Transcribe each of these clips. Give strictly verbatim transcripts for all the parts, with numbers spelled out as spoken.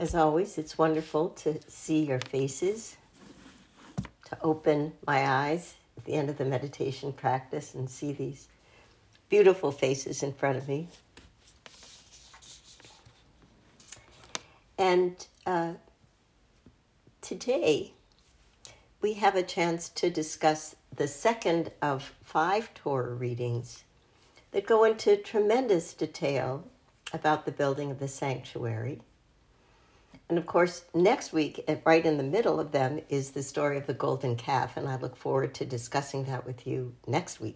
As always, it's wonderful to see your faces, to open my eyes at the end of the meditation practice and see these beautiful faces in front of me. And uh, today, we have a chance to discuss the second of five Torah readings that go into tremendous detail about the building of the sanctuary. And of course, next week, right in the middle of them, is the story of the golden calf, and I look forward to discussing that with you next week.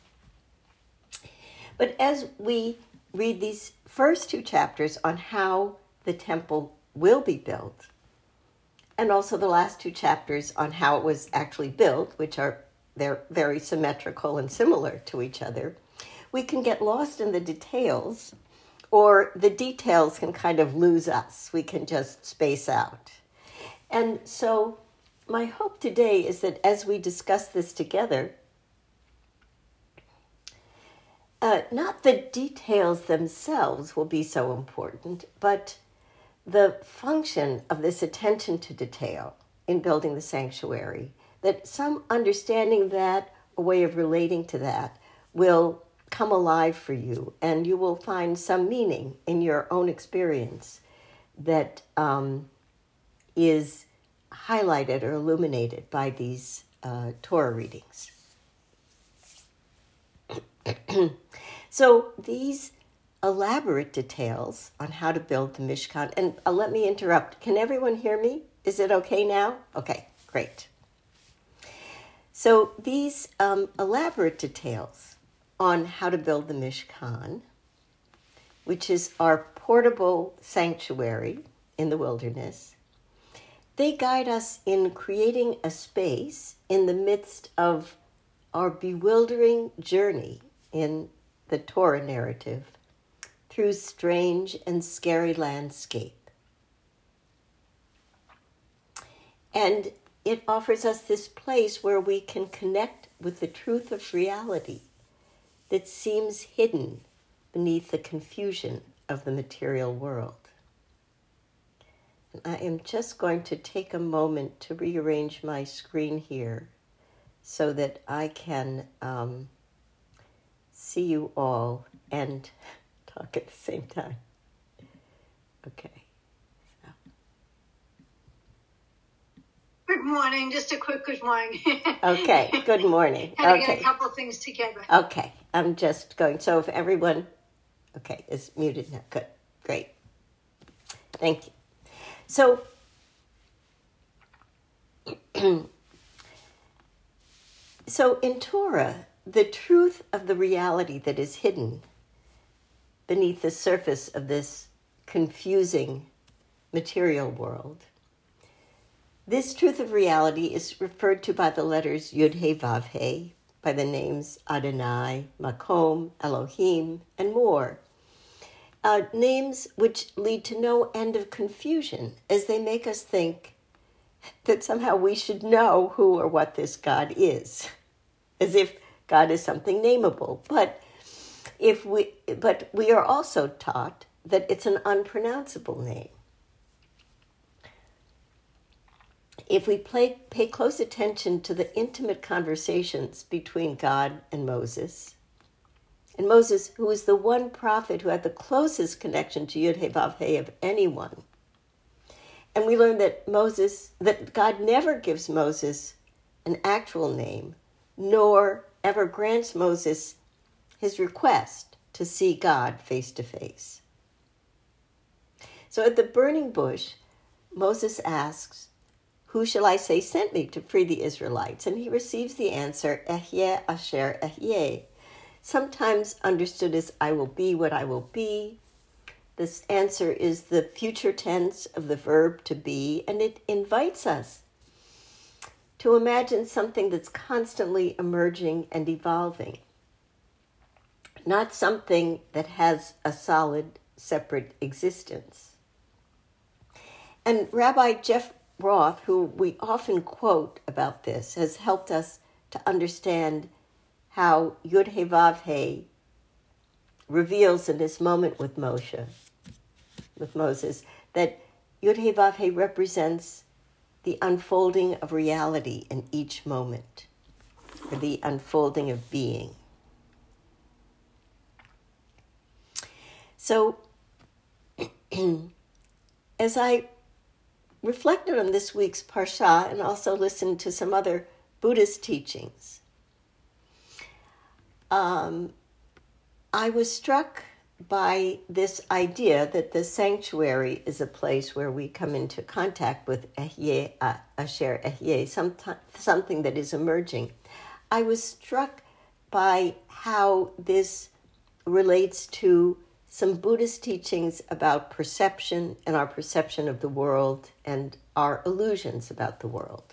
But as we read these first two chapters on how the temple will be built, and also the last two chapters on how it was actually built, which are they're very symmetrical and similar to each other, we can get lost in the details, or the details can kind of lose us. We can just space out. And so my hope today is that as we discuss this together, uh, not the details themselves will be so important, but the function of this attention to detail in building the sanctuary, that some understanding that, a way of relating to that, will come alive for you, and you will find some meaning in your own experience that um, is highlighted or illuminated by these uh, Torah readings. So these elaborate details on how to build the Mishkan, and uh, let me interrupt. Can everyone hear me? Is it okay now? Okay, great. So these um, elaborate details on how to build the Mishkan, which is our portable sanctuary in the wilderness, they guide us in creating a space in the midst of our bewildering journey in the Torah narrative through strange and scary landscape. And it offers us this place where we can connect with the truth of reality that seems hidden beneath the confusion of the material world. And I am just going to take a moment to rearrange my screen here so that I can um, see you all and talk at the same time. Okay. So. Good morning. Just a quick good morning. Okay. Good morning. Had to okay. get a couple of things together. Okay. I'm just going. So if everyone, okay, is muted now. Good. Great. Thank you. So, so in Torah, the truth of the reality that is hidden beneath the surface of this confusing material world, this truth of reality is referred to by the letters Yud He Vav He, by the names Adonai, Makom, Elohim, and more. Uh, names which lead to no end of confusion as they make us think that somehow we should know who or what this God is, as if God is something nameable. But if we, but we are also taught that it's an unpronounceable name. If we play, pay close attention to the intimate conversations between God and Moses, and Moses, who was the one prophet who had the closest connection to Yud He Vav He of anyone, and we learn that Moses, that God never gives Moses an actual name, nor ever grants Moses his request to see God face to face. So at the burning bush, Moses asks, "Who shall I say sent me to free the Israelites?" And he receives the answer, "Ehyeh asher ehyeh," sometimes understood as "I will be what I will be." This answer is the future tense of the verb to be, and it invites us to imagine something that's constantly emerging and evolving, not something that has a solid, separate existence. And Rabbi Jeff Roth, who we often quote about this, has helped us to understand how Yud He Vav He reveals in this moment with Moshe, with Moses, that Yud-He Vav-He represents the unfolding of reality in each moment, or the unfolding of being. So, as I reflected on this week's Parsha and also listened to some other Buddhist teachings, um, I was struck by this idea that the sanctuary is a place where we come into contact with Ehyeh Asher Ehyeh, something that is emerging. I was struck by how this relates to some Buddhist teachings about perception and our perception of the world and our illusions about the world.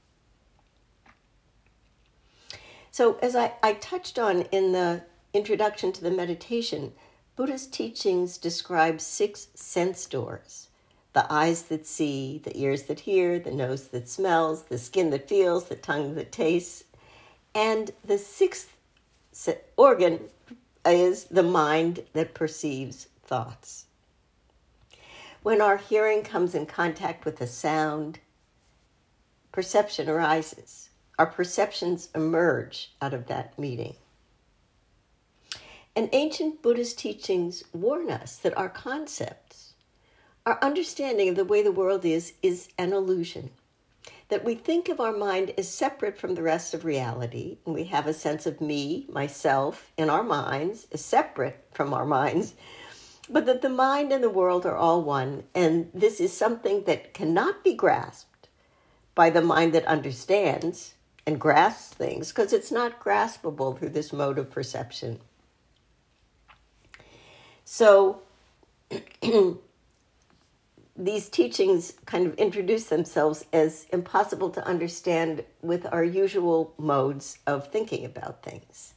So as I, I touched on in the introduction to the meditation, Buddhist teachings describe six sense doors: the eyes that see, the ears that hear, the nose that smells, the skin that feels, the tongue that tastes. And the sixth organ is the mind that perceives thoughts. When our hearing comes in contact with a sound, perception arises. Our perceptions emerge out of that meeting. And ancient Buddhist teachings warn us that our concepts, our understanding of the way the world is, is an illusion. That we think of our mind as separate from the rest of reality, and we have a sense of me, myself, in our minds, as separate from our minds, but that the mind and the world are all one, and this is something that cannot be grasped by the mind that understands and grasps things, because it's not graspable through this mode of perception. So these teachings kind of introduce themselves as impossible to understand with our usual modes of thinking about things.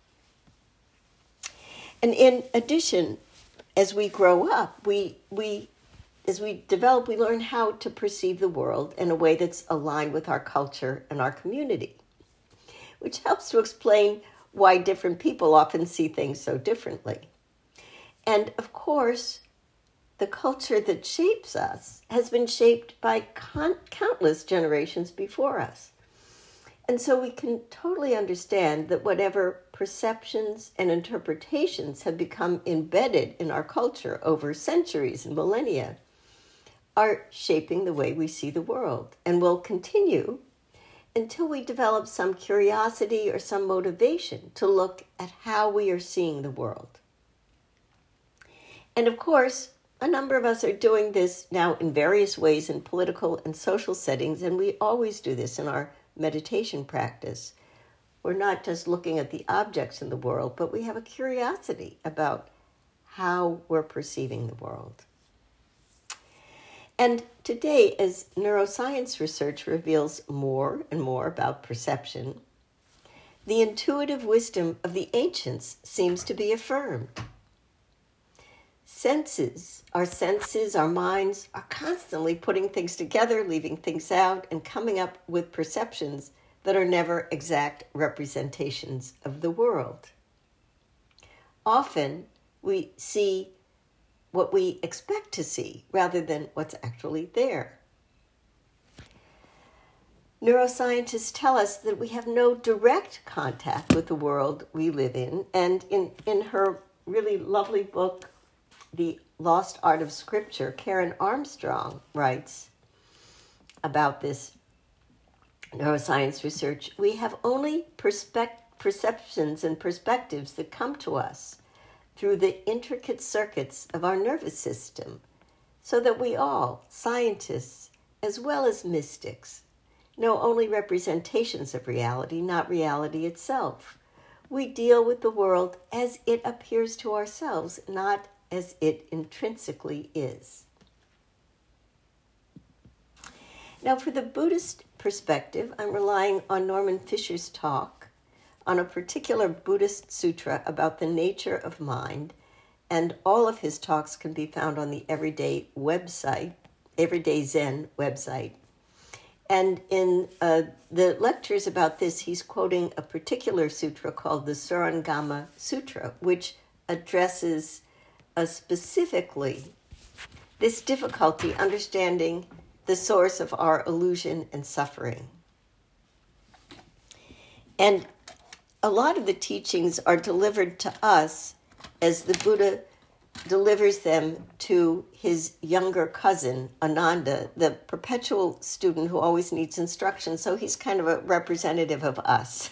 And in addition, as we grow up, we we as we develop, we learn how to perceive the world in a way that's aligned with our culture and our community, which helps to explain why different people often see things so differently. And of course, the culture that shapes us has been shaped by con- countless generations before us. And so we can totally understand that whatever perceptions and interpretations have become embedded in our culture over centuries and millennia are shaping the way we see the world, and will continue until we develop some curiosity or some motivation to look at how we are seeing the world. And of course, a number of us are doing this now in various ways in political and social settings, and we always do this in our meditation practice. We're not just looking at the objects in the world, but we have a curiosity about how we're perceiving the world. And today, as neuroscience research reveals more and more about perception, the intuitive wisdom of the ancients seems to be affirmed. Senses, our senses, our minds are constantly putting things together, leaving things out, and coming up with perceptions that are never exact representations of the world. Often we see what we expect to see rather than what's actually there. Neuroscientists tell us that we have no direct contact with the world we live in, and in, in her really lovely book, The Lost Art of Scripture, Karen Armstrong writes about this neuroscience research. We have only perspect- perceptions and perspectives that come to us through the intricate circuits of our nervous system, so that we all, scientists as well as mystics, know only representations of reality, not reality itself. We deal with the world as it appears to ourselves, not as it intrinsically is. Now, for the Buddhist perspective, I'm relying on Norman Fisher's talk on a particular Buddhist sutra about the nature of mind, and all of his talks can be found on the Everyday website, Everyday Zen website. And in uh, the lectures about this, he's quoting a particular sutra called the Surangama Sutra, which addresses uh, specifically this difficulty understanding the source of our illusion and suffering. And a lot of the teachings are delivered to us as the Buddha delivers them to his younger cousin, Ananda, the perpetual student who always needs instruction. So he's kind of a representative of us,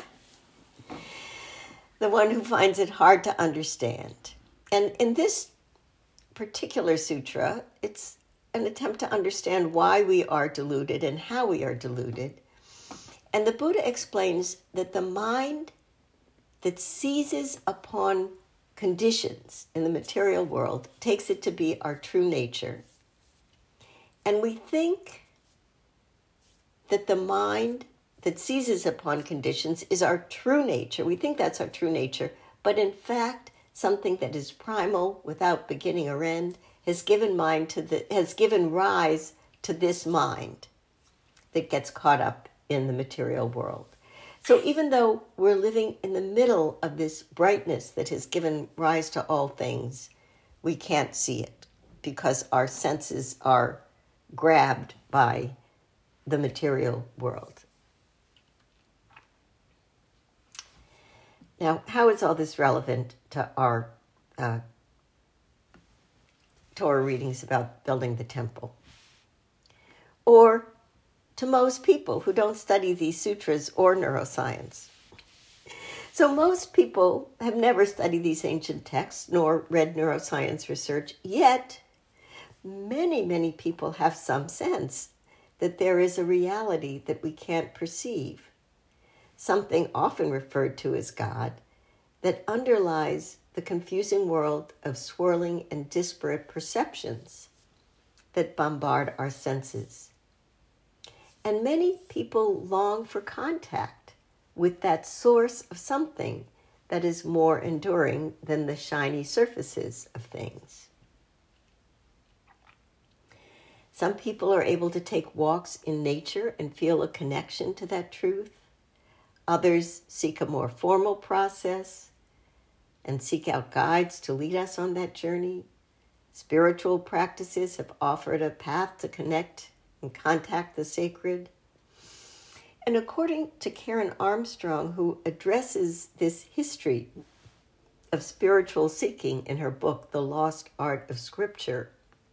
the one who finds it hard to understand. And in this particular sutra, it's an attempt to understand why we are deluded and how we are deluded. And the Buddha explains that the mind that seizes upon conditions in the material world takes it to be our true nature. And we think that the mind that seizes upon conditions is our true nature. We think that's our true nature, but in fact, something that is primal, without beginning or end, has given mind to the has given rise to this mind that gets caught up in the material world. So even though we're living in the middle of this brightness that has given rise to all things, we can't see it because our senses are grabbed by the material world. Now, how is all this relevant to our uh, Torah readings about building the temple? Or to most people who don't study these sutras or neuroscience. So most people have never studied these ancient texts nor read neuroscience research, yet many, many people have some sense that there is a reality that we can't perceive, something often referred to as God, that underlies the confusing world of swirling and disparate perceptions that bombard our senses. And many people long for contact with that source of something that is more enduring than the shiny surfaces of things. Some people are able to take walks in nature and feel a connection to that truth. Others seek a more formal process and seek out guides to lead us on that journey. Spiritual practices have offered a path to connect and contact the sacred. And according to Karen Armstrong, who addresses this history of spiritual seeking in her book, The Lost Art of Scripture,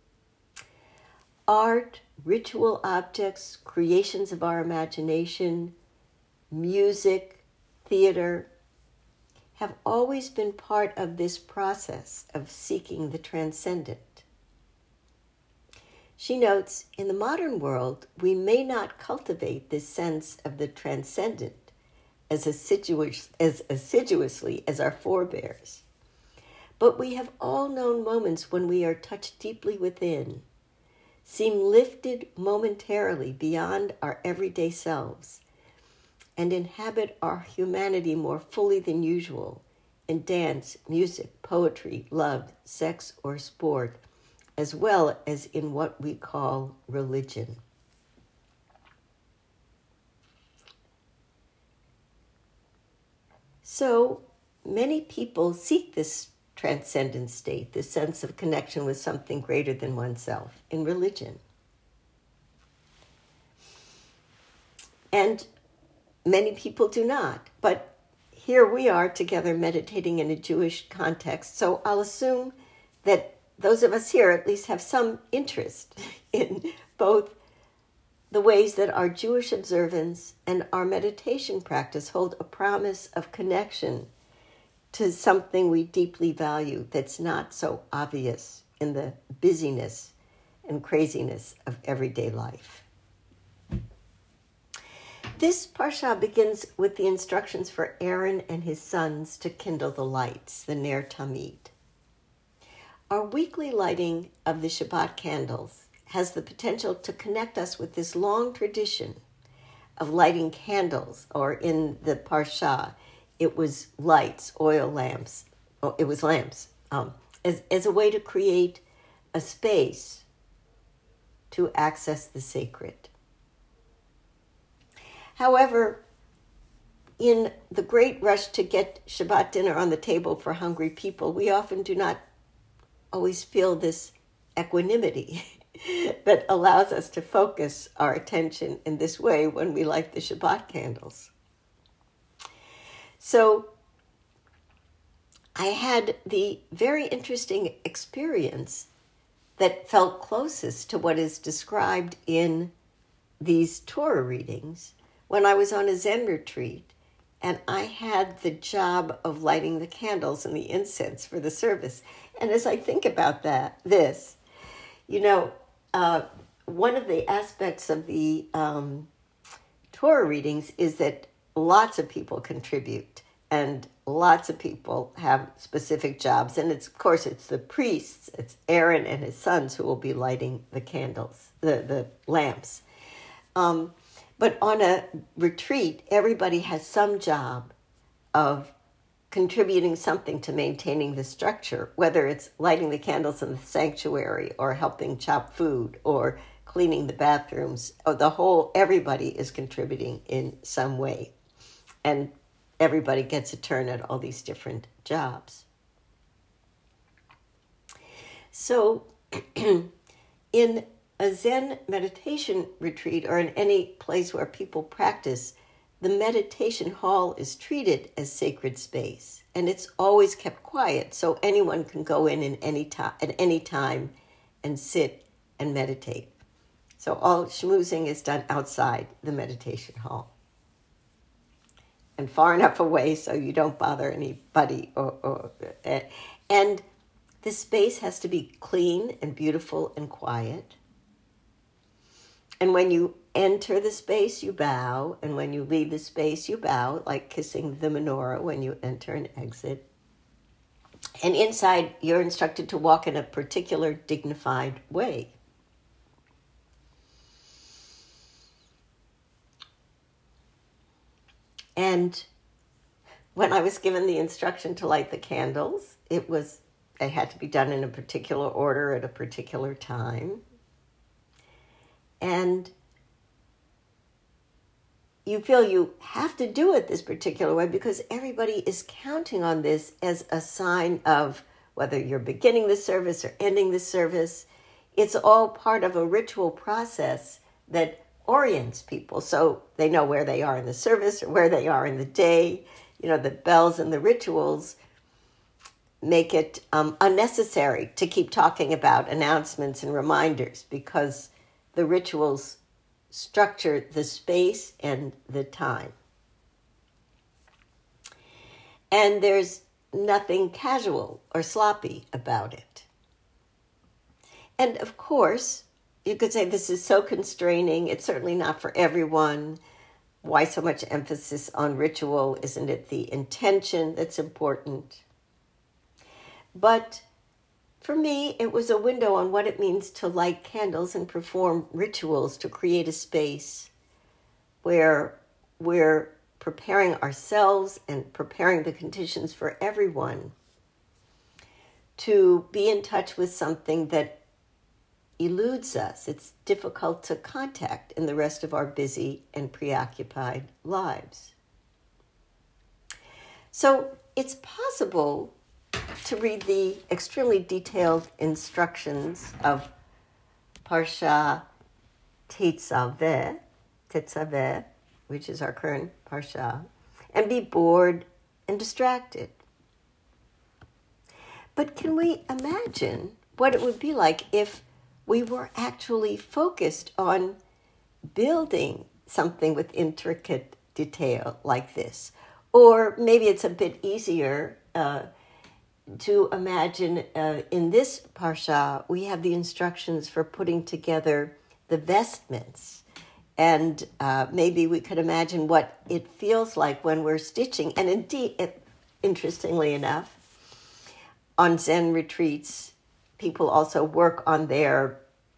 art, ritual objects, creations of our imagination, music, theater, have always been part of this process of seeking the transcendent. She notes, in the modern world, we may not cultivate this sense of the transcendent as, assiduous, as assiduously as our forebears. But we have all known moments when we are touched deeply within, seem lifted momentarily beyond our everyday selves, and inhabit our humanity more fully than usual in dance, music, poetry, love, sex, or sport, as well as in what we call religion. So many people seek this transcendent state, this sense of connection with something greater than oneself in religion. And many people do not, but here we are together meditating in a Jewish context, so I'll assume that those of us here at least have some interest in both the ways that our Jewish observance and our meditation practice hold a promise of connection to something we deeply value that's not so obvious in the busyness and craziness of everyday life. This parsha begins with the instructions for Aaron and his sons to kindle the lights, the Ner Tamid. Our weekly lighting of the Shabbat candles has the potential to connect us with this long tradition of lighting candles, or in the parsha, it was lights, oil lamps, oh, it was lamps, um, as, as a way to create a space to access the sacred. However, in the great rush to get Shabbat dinner on the table for hungry people, we often do not always feel this equanimity that allows us to focus our attention in this way when we light the Shabbat candles. So I had the very interesting experience that felt closest to what is described in these Torah readings when I was on a Zen retreat, and I had the job of lighting the candles and the incense for the service. And as I think about that, this, you know, uh, one of the aspects of the um, Torah readings is that lots of people contribute and lots of people have specific jobs. And it's, of course, it's the priests, it's Aaron and his sons who will be lighting the candles, the, the lamps. Um, but on a retreat, everybody has some job of contributing something to maintaining the structure, whether it's lighting the candles in the sanctuary or helping chop food or cleaning the bathrooms. Oh, the whole, everybody is contributing in some way. And everybody gets a turn at all these different jobs. So in a Zen meditation retreat or in any place where people practice, the meditation hall is treated as sacred space, and it's always kept quiet so anyone can go in, in any to- at any time and sit and meditate. So all schmoozing is done outside the meditation hall and far enough away so you don't bother anybody. Or, or uh, and the space has to be clean and beautiful and quiet. And when you enter the space, you bow. And when you leave the space, you bow, like kissing the menorah when you enter and exit. And inside, you're instructed to walk in a particular dignified way. And when I was given the instruction to light the candles, it was, they had to be done in a particular order at a particular time. And you feel you have to do it this particular way because everybody is counting on this as a sign of whether you're beginning the service or ending the service. It's all part of a ritual process that orients people so they know where they are in the service or where they are in the day. You know, the bells and the rituals make it um, unnecessary to keep talking about announcements and reminders because the rituals structure the space and the time. And there's nothing casual or sloppy about it. And of course, you could say this is so constraining. It's certainly not for everyone. Why so much emphasis on ritual? Isn't it the intention that's important? But for me, it was a window on what it means to light candles and perform rituals to create a space where we're preparing ourselves and preparing the conditions for everyone to be in touch with something that eludes us. It's difficult to contact in the rest of our busy and preoccupied lives. So it's possible to read the extremely detailed instructions of Parsha Tetzaveh, Tetzaveh, which is our current Parsha, and be bored and distracted. But can we imagine what it would be like if we were actually focused on building something with intricate detail like this? Or maybe it's a bit easier uh, to imagine uh, in this Parsha, we have the instructions for putting together the vestments. And uh, maybe we could imagine what it feels like when we're stitching. And indeed, it, interestingly enough, on Zen retreats, people also work on their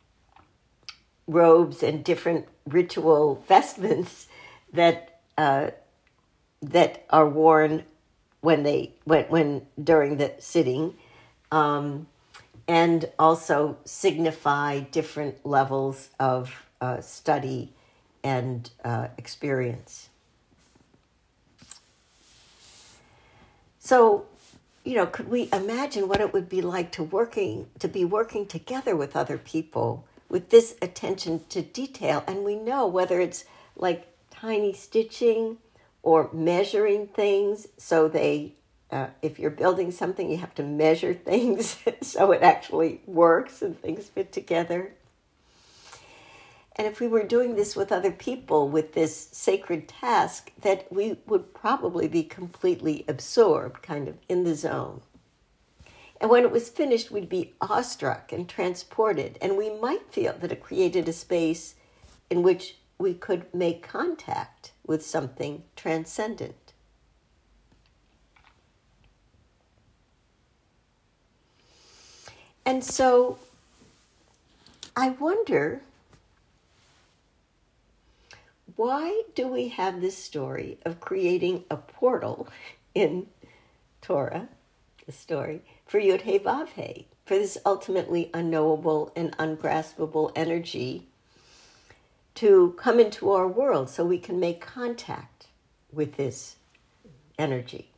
robes and different ritual vestments that uh, that are worn when they when, when during the sitting, um, and also signify different levels of uh, study and uh, experience. So, you know, could we imagine what it would be like to working, to be working together with other people with this attention to detail? And we know whether it's like tiny stitching or measuring things, so they, uh, if you're building something, you have to measure things so it actually works and things fit together. And if we were doing this with other people, with this sacred task, that we would probably be completely absorbed, kind of in the zone. And when it was finished, we'd be awestruck and transported, and we might feel that it created a space in which we could make contact with something transcendent. And so I wonder, why do we have this story of creating a portal in Torah, the story, for Yod-Heh-Vav-Heh, for this ultimately unknowable and ungraspable energy to come into our world so we can make contact with this energy?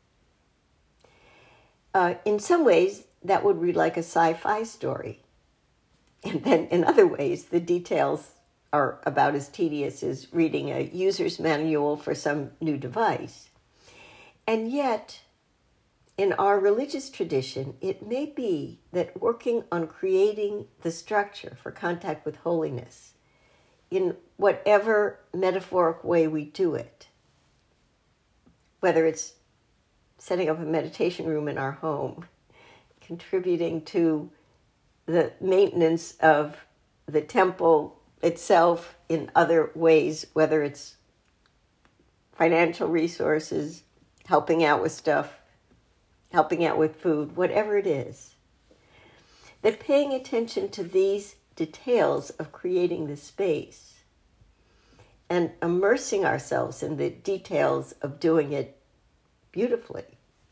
Uh, in some ways, that would read like a sci-fi story. And then in other ways, the details are about as tedious as reading a user's manual for some new device. And yet, in our religious tradition, it may be that working on creating the structure for contact with holiness, in whatever metaphoric way we do it, whether it's setting up a meditation room in our home, contributing to the maintenance of the temple itself in other ways, whether it's financial resources, helping out with stuff, helping out with food, whatever it is, that paying attention to these details of creating the space and immersing ourselves in the details of doing it beautifully,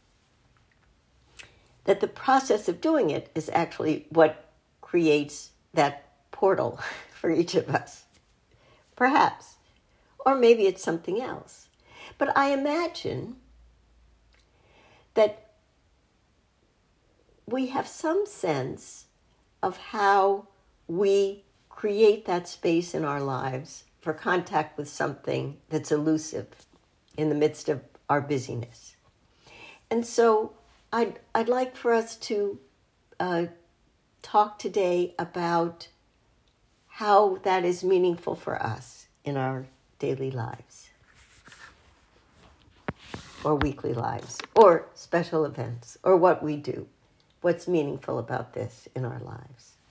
that the process of doing it is actually what creates that portal for each of us. Perhaps. Or maybe it's something else. But I imagine that we have some sense of how we create that space in our lives for contact with something that's elusive in the midst of our busyness. And so I'd, I'd like for us to uh, talk today about how that is meaningful for us in our daily lives, or weekly lives, or special events, or what we do. What's meaningful about this in our lives?